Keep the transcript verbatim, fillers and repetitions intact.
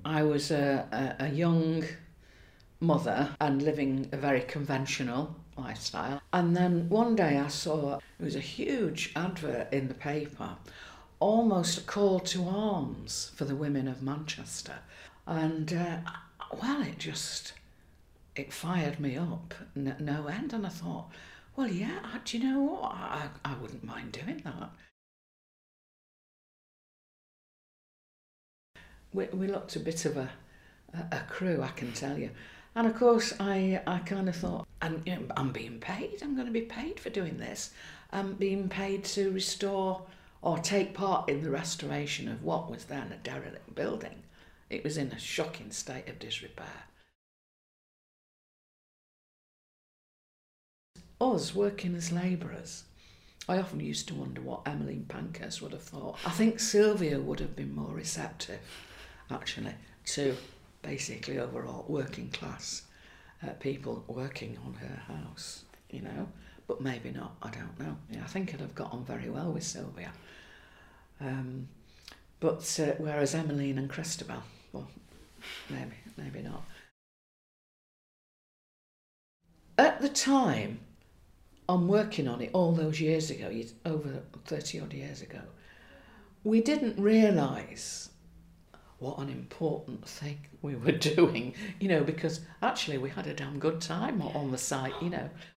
I was a, a, a young mother and living a very conventional lifestyle. And then one day I saw it was a huge advert in the paper, almost a call to arms for the women of Manchester. And uh, well, it just, it fired me up no, no end. And I thought, well, yeah, do you know what? I, I wouldn't mind doing that. We, we looked a bit of a, a, a crew, I can tell you. And of course, I, I kind of thought, and, you know, I'm being paid, I'm going to be paid for doing this. I'm being paid to restore or take part in the restoration of what was then a derelict building. It was in a shocking state of disrepair. Us working as labourers, I often used to wonder what Emmeline Pankhurst would have thought. I think Sylvia would have been more receptive, actually, to basically overall working class uh, people working on her house, you know, but maybe not, I don't know. Yeah, I think I'd have got on very well with Sylvia. Um, but uh, whereas Emmeline and Christabel, well, maybe, maybe not. At the time, I'm working on it all those years ago, over thirty odd years ago, we didn't realise what an important thing we were doing, you know, because actually we had a damn good time on the site, you know.